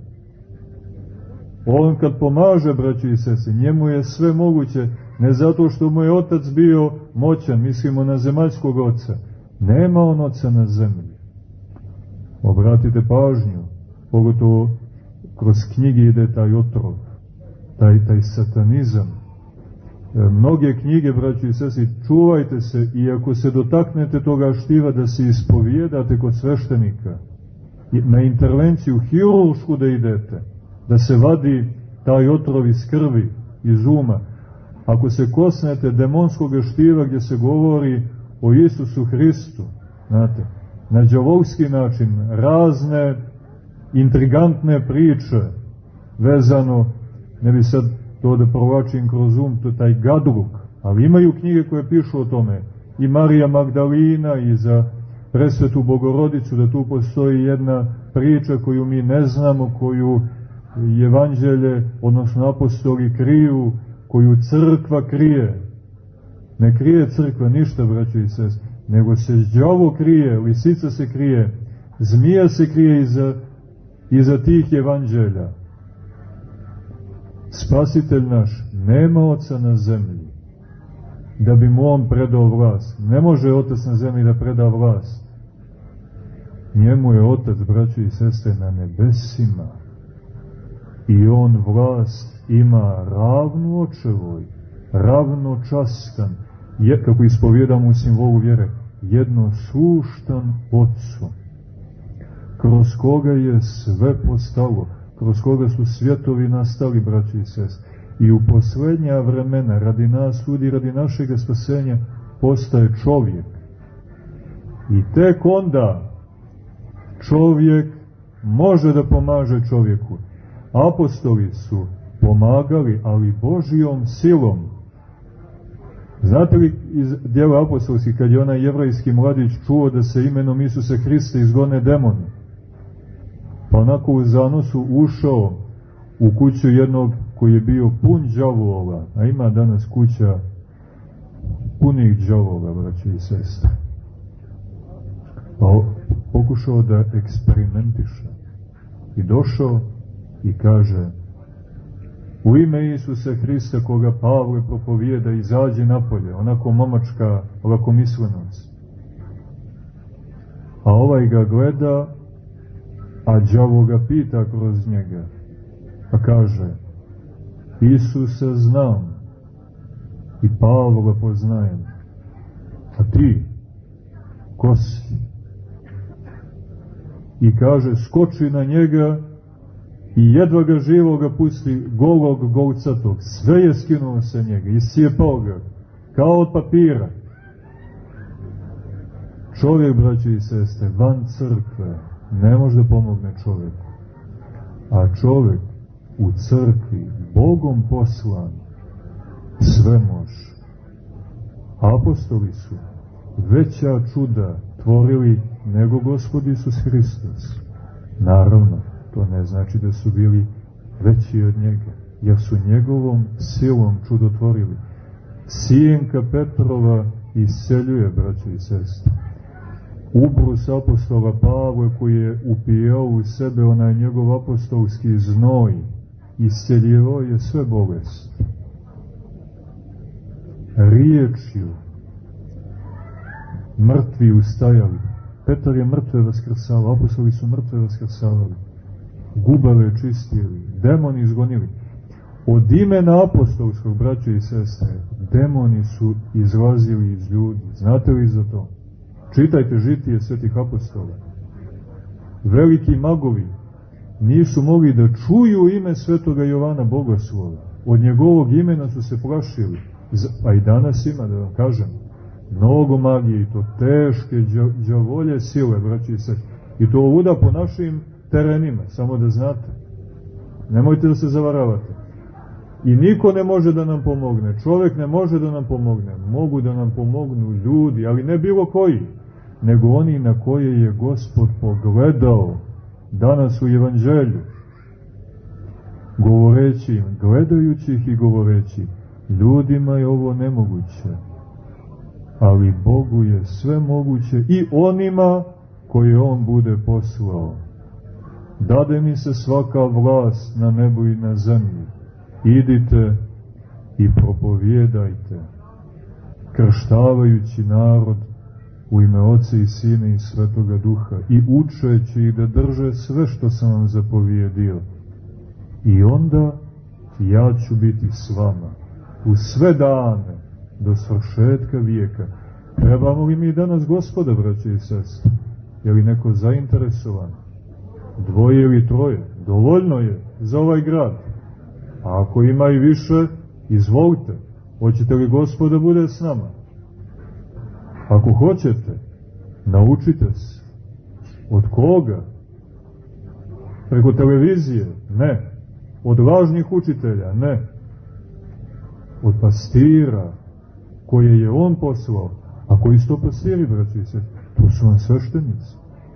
On kad pomaže, braći i sestre, njemu je sve moguće, ne zato što mu je otac bio moćan, mislimo na zemaljskog oca. Nema on oca na zemlji. Obratite pažnju, pogotovo kroz knjige ide taj otrov, taj, taj satanizam. E, mnoge knjige, braći i sestri, čuvajte se, i ako se dotaknete toga štiva, da se ispovijedate kod sveštenika, na intervenciju hiruršku da idete, da se vadi taj otrov iz krvi, iz uma. Ako se kosnete demonskog štiva gdje se govori o Isusu Hristu, znate, na đavolski način, razne intrigantne priče vezano, ne bi sad to da provlačim kroz um, to taj gadluk, ali imaju knjige koje pišu o tome, i Marija Magdalina, i za presvetu Bogorodicu, da tu postoji jedna priča koju mi ne znamo, koju evanđelje, odnosno apostoli kriju, koju crkva krije. Ne krije crkva ništa, braćo i sestre, nego se đavo krije, lisica se krije, zmija se krije iza, iza tih evanđelja. Spasitelj naš nema oca na zemlji da bi mu on predao vlast. Ne može otac na zemlji da preda vlast. Njemu je otac, braćo i sestre, na nebesima. I on vlast ima ravnu očevoj, ravnočastan, je, kako ispovjedamo u simbolu vjere, jednosluštan Otcu, kroz koga je sve postalo, kroz koga su svjetovi nastali, braći i sestre. I u posljednja vremena, radi nas ljudi, radi našeg spasenja, postaje čovjek. I tek onda čovjek može da pomaže čovjeku. Apostoli su pomagali, ali Božijom silom. Znate li iz djela apostolskih, kad je onaj jevrejski mladić čuo da se imenom Isusa Hrista izgone demoni, pa onako u zanosu ušao u kuću jednog koji je bio pun đavola, a ima danas kuća punih đavola, braći i sestre. Pa pokušao da eksperimentiše i došao i kaže: u ime Isusa Hrista, koga Pavle propovijeda, izađi napolje, onako momačka lakomislenost. A ovaj ga gleda, a đavo ga pita kroz njega, pa kaže: Isusa znam i Pavla poznajem, a ti ko si? I kaže, skoči na njega i jedva ga živoga pusti, golog, golcatog. Sve je skinuo sa njega, iscijepao ga, kao od papira. Čovjek, braći i sestre, van crkve ne može da pomogne čovjeku. A čovjek u crkvi, Bogom poslan, sve može. Apostoli su veća čuda tvorili nego Gospod Isus Hristos. Naravno, to ne znači da su bili veći od njega, jer su njegovom silom čudotvorili. Sijenka Petrova isceljuje, braćo i sestre. Ubrus apostola Pavle koji je upijao u sebe onaj njegov apostolski znoj, isceljivao je sve bolesti. Riječju mrtvi ustajali. Petar je mrtve vaskrsavao, apostoli su mrtve vaskrsavali, gubave čistili, demoni izgonili. Od imena apostolskog, braćo i sestre, demoni su izlazili iz ljudi. Znate li za to? Čitajte žitije svetih apostola. Veliki magovi nisu mogli da čuju ime svetoga Jovana Bogoslova. Od njegovog imena su se plašili. A i danas ima, da vam kažem, mnogo magije i to teške đavolje sile, braći se. I to ovuda po našim terenima, samo da znate. Nemojte da se zavaravate. I niko ne može da nam pomogne. Čovjek ne može da nam pomogne. Mogu da nam pomognu ljudi, ali ne bilo koji, nego oni na koje je Gospod pogledao danas u Evanđelju. Govoreći im, gledajući ih i govoreći, ljudima je ovo nemoguće, ali Bogu je sve moguće i onima koje On bude poslao. Dade mi se svaka vlast na nebu i na zemlji. Idite i propovijedajte, krštavajući narod u ime Oca i Sina i Svetoga Duha i učeći ih da drže sve što sam vam zapovijedio. I onda ja ću biti s vama u sve dane do svršetka vijeka. Trebamo li mi danas Gospoda, braće i sestre? Je li neko zainteresovan? Dvoje ili troje? Dovoljno je za ovaj grad. A ako ima i više, izvolite. Hoćete li Gospoda bude s nama? Ako hoćete, naučite se. Od koga? Preko televizije? Ne. Od lažnih učitelja? Ne. Od pastira koje je On poslao. A koji su to pastiri, braći se? To su vam sveštenici.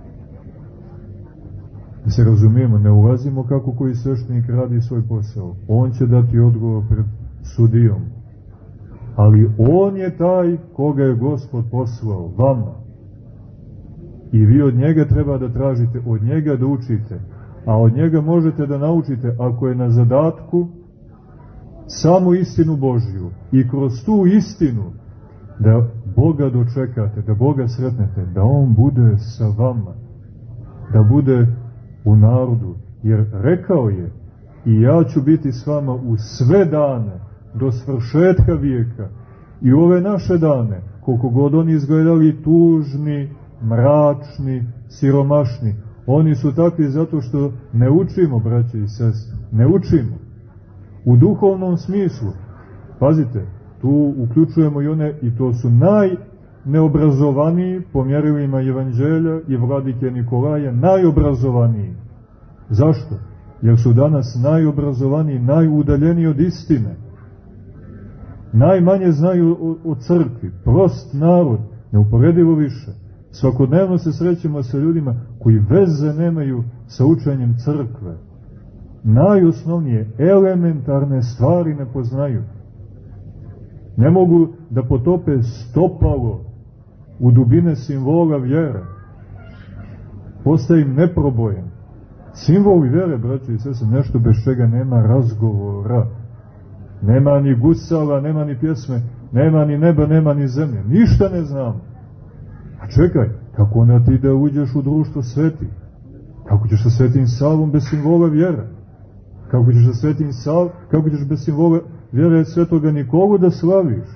Da se razumijemo, ne ulazimo kako koji sveštenik radi svoj posao. On će dati odgovor pred sudijom. Ali On je taj koga je Gospod poslao, vama. I vi od njega treba da tražite, od njega da učite. A od njega možete da naučite, ako je na zadatku, samo istinu Božju. I kroz tu istinu da Boga dočekate, da Boga sretnete, da On bude sa vama, da bude u narodu. Jer rekao je, i ja ću biti s vama u sve dane, do svršetka vijeka. I u ove naše dane, koliko god oni izgledali tužni, mračni, siromašni, oni su takvi zato što ne učimo, braće i sestre, ne učimo. U duhovnom smislu, pazite, tu uključujemo i one, i to su najneobrazovaniji po mjerilima Evanđelja i vladike Nikolaja, najobrazovaniji. Zašto? Jer su danas najobrazovaniji, najudaljeniji od istine. Najmanje znaju o, o crkvi, prost narod, neuporedivo više. Svakodnevno se srećemo sa ljudima koji veze nemaju sa učenjem crkve. Najosnovnije, elementarne stvari ne poznaju. Ne mogu da potope stopalo u dubine simbola vjere. Postaje im neprobojen. Simboli vjere, braće i sestre, nešto bez čega nema razgovora. Nema ni gusala, nema ni pjesme, nema ni neba, nema ni zemlje. Ništa ne znam. A čekaj, kako onda ti da uđeš u društvo sveti? Kako ćeš sa Svetim Savom bez simbola vjere? Kako ćeš sa Svetim Savom, kako ćeš bez simbola vjere Svetoga Nikolu da slaviš?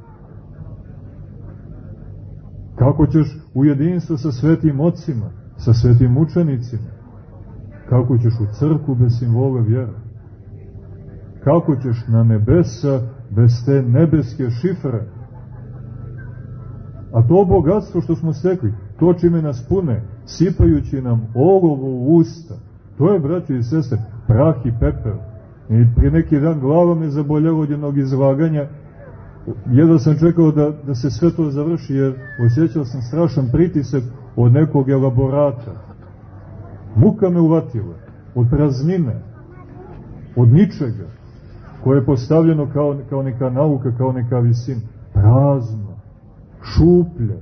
Kako ćeš u jedinstvo sa svetim ocima, sa svetim učenicima? Kako ćeš u crkvu bez simbola vjere? Kako ćeš na nebesa bez te nebeske šifre? A to bogatstvo što smo stekli, to čime nas pune, sipajući nam olovo u usta, to je, braći i sestre, prah i pepel. I prije neki dan glava me zaboljela od jednog izlaganja, jedva sam čekao da, da se sve to završi, jer osjećao sam strašan pritisak od nekog elaborata. Muka me uvatila, od praznine, od ničega. koje je postavljeno kao, kao neka nauka, kao neka visina. Prazno, šuplje.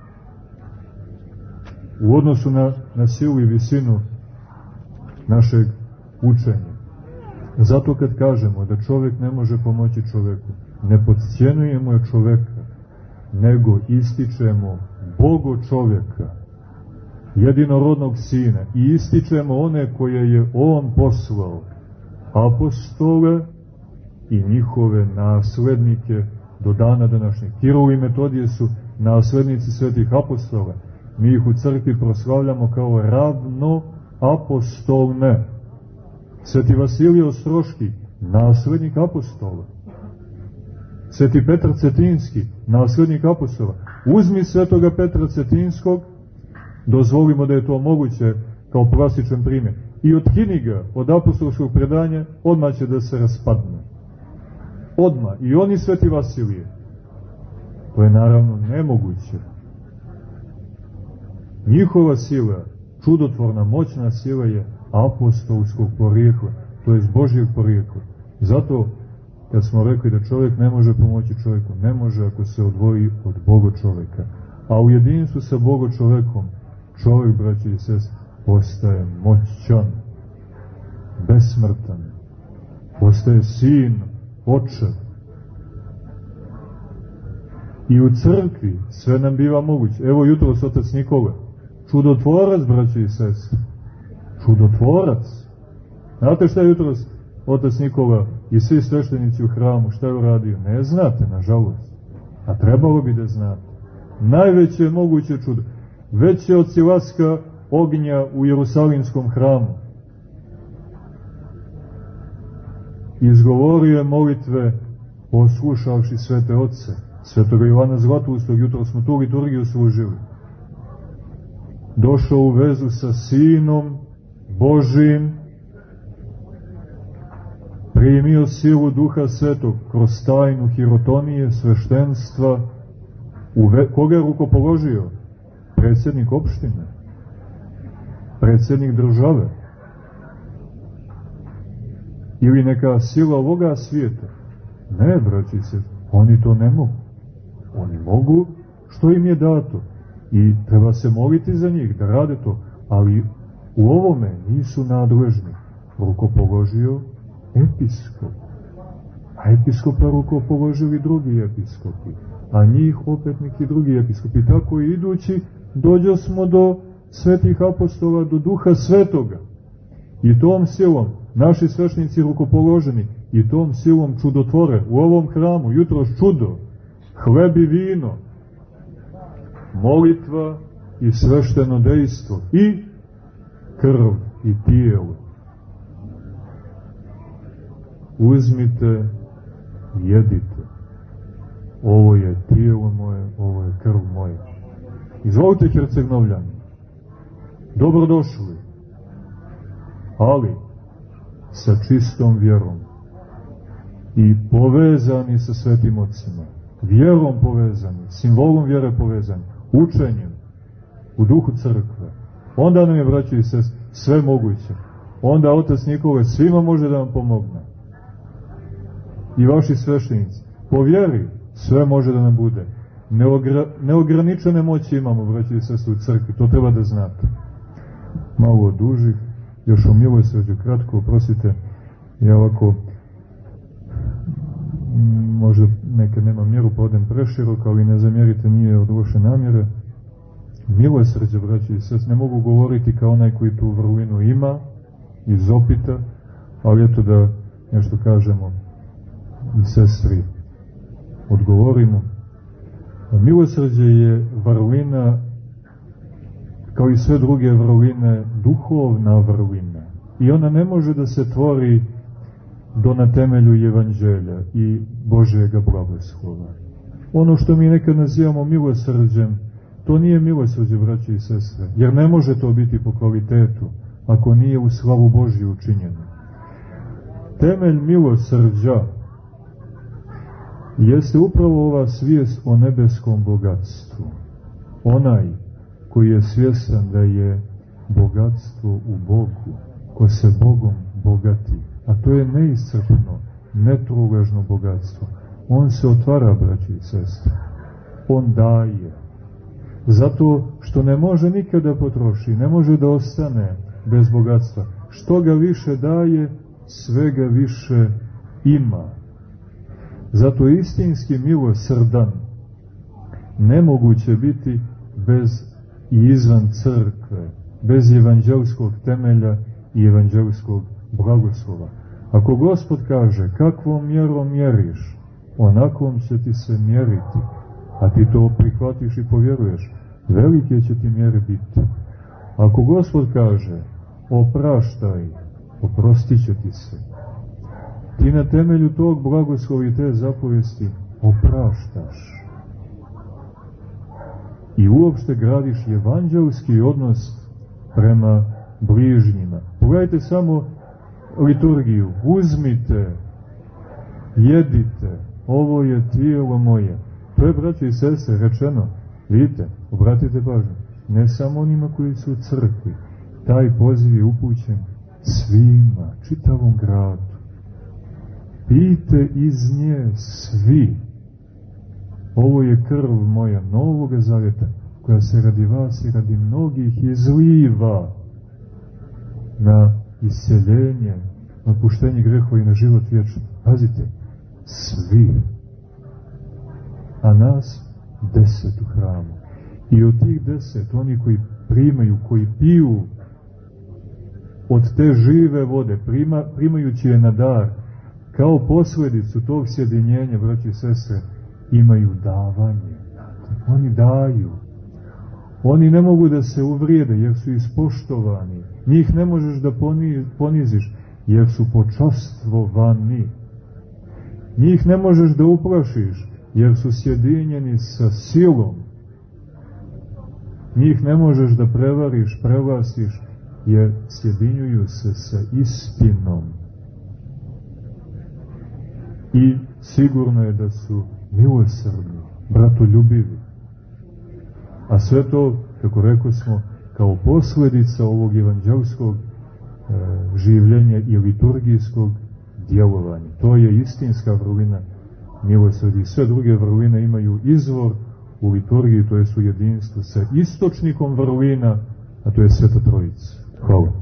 U odnosu na, na silu i visinu našeg učenja. Zato kad kažemo da čovjek ne može pomoći čovjeku, ne podcjenjujemo je čovjeka, nego ističemo Bogo čovjeka, jedinorodnog sina, i ističemo one koje je on poslao, apostole i njihove naslednike do dana današnjeg. Kiril i Metodije su naslednici svetih apostola. Mi ih u crkvi proslavljamo kao ravno apostolne. Sveti Vasilij Ostroški, naslednik apostola. Sveti Petar Cetinski, naslednik apostola. Uzmi svetoga Petra Cetinskog, dozvolimo da je to moguće kao plastičan primjer, i otkini ga od apostolskog predanja, odmah će da se raspadne. Odmah. I oni Sveti Vasilije. To je naravno nemoguće. Njihova sila, čudotvorna, moćna sila je apostolskog porijekla, to je z Božjeg porijekla. Zato, kad smo rekli da čovjek ne može pomoći čovjeku, ne može ako se odvoji od Boga čovjeka. A u jedinstvu sa Boga čovjekom, čovjek, braći i sestre, postaje moćan, besmrtan, postaje sin, očev. I u crkvi sve nam biva moguće. Evo jutros otac Nikola, čudotvorac, braći i sestre, čudotvorac. Znate šta je jutros otac Nikola i svi sveštenici u hramu, šta je uradio? Ne znate, nažalost. A trebalo bi da znate. Najveće moguće čudo. Veće od silaska ognja u Jerusalimskom hramu. Izgovorio je molitve poslušavši svete oce. Svetoga Jovana Zlatoustog, jutro smo tu liturgiju služili. Došao u vezu sa Sinom Božim, primio silu Duha Svetog kroz tajnu hirotonije, sveštenstva. U ve... Koga je rukopoložio? Predsjednik opštine, predsjednik države, ili neka sila ovoga svijeta. Ne, braći se, oni to ne mogu. Oni mogu što im je dato i treba se moliti za njih da rade to, ali u ovome nisu nadležni. Rukopoložio episkop, a episkopa rukopoložili drugi episkopi, a njih opet neki drugi episkopi. Tako i idući dođo smo do svetih apostola, do Duha Svetoga. I tom silom naši sveštenici rukopoloženi, i tom silom čudotvore u ovom hramu, jutros čudo, hleb i vino, molitva i svešteno dejstvo, i krv i tijelo. Uzmite, jedite. Ovo je tijelo moje, ovo je krv moja. Izvolite, Herceg-Novljani. Dobrodošli. Ali sa čistom vjerom i povezani sa svetim ocima. Vjerom povezani, simbolom vjere povezani, učenjem u duhu crkve. Onda nam je, braći i sestre, sve moguće. Onda otac Nikola svima može da vam pomogne. I vaši sveštenici. Po vjeri sve može da nam bude. Neogra, neograničene moći imamo, braći i sestre, u crkvi. To treba da znate. Malo dužih, još o milosrđu kratko, oprostite, ja ovako možda nekad nemam mjeru, pa odem preširoko, ali ne zamjerite, nije od loše namjere. Milosrđe, braći i sestre, ne mogu govoriti kao onaj koji tu vrlinu ima, iz opita, ali eto da nešto kažemo i sestri odgovorimo. Milosrđe je vrlina, kao i sve druge vrline, duhovna vrlina. I ona ne može da se tvori do na temelju evanđelja i Božjega blagoslova. Ono što mi nekad nazivamo milosrđem, to nije milosrđe, braći i sestre, jer ne može to biti po kvalitetu, ako nije u slavu Božju učinjeno. Temelj milosrđa jeste upravo ova svijest o nebeskom bogatstvu. Onaj koji je svjestan da je bogatstvo u Bogu, ko se Bogom bogati, a to je neiscrpno, netruležno bogatstvo. On se otvara, braći i sestre. On daje. Zato što ne može nikada potroši, ne može da ostane bez bogatstva. Što ga više daje, sve ga više ima. Zato istinski milosrdan nemoguće biti bez i izvan crkve, bez evanđelskog temelja i evanđelskog blagoslova. Ako Gospod kaže kakvom mjerom mjeriš, onakom će ti se mjeriti, a ti to prihvatiš i povjeruješ, velike će ti mjere biti. Ako Gospod kaže opraštaj, oprostit će ti se, ti na temelju tog blagoslova i te zapovesti opraštaš. I uopšte gradiš evanđelski odnos prema bližnjima. Pogledajte samo liturgiju. Uzmite, jedite, ovo je tijelo moje. To je, braće i sestre, rečeno. Vidite, obratite pažnju. Ne samo onima koji su u crkvi. Taj poziv je upućen svima, čitavom gradu. Pijte iz nje svi. Ovo je krv moja Novoga Zavjeta, koja se radi vas i radi mnogih izliva na isceljenje, na puštenje grehova i na život vječni. Pazite, svi. A nas deset u hramu. I od tih deset, oni koji primaju, koji piju od te žive vode, prima, primajući je na dar, kao posljedicu tog sjedinjenja, braći i sestre, imaju davanje. Oni daju. Oni ne mogu da se uvrijede jer su ispoštovani. Njih ne možeš da poniziš jer su počastvovani. Njih ne možeš da uplašiš jer su sjedinjeni sa silom. Njih ne možeš da prevariš, prevlasiš jer sjedinjuju se sa istinom. I sigurno je da su milosrdni, bratoljubivi. A sve to, kako rekao smo, kao posljedica ovog evanđelskog e, življenja i liturgijskog djelovanja. To je istinska vrlina milosrdi. Sve druge vrline imaju izvor u liturgiji, to je u jedinstvu sa istočnikom vrlina, a to je Sveta Trojica. Hvala.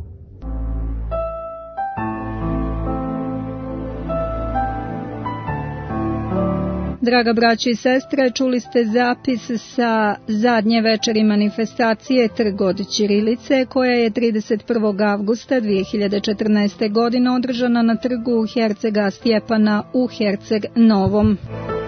Draga braći i sestre, čuli ste zapis sa zadnje večeri manifestacije Trg od ćirilice, koja je trideset prvog avgusta dvije hiljade četrnaeste. godine održana na trgu Hercega Stjepana u Herceg Novom.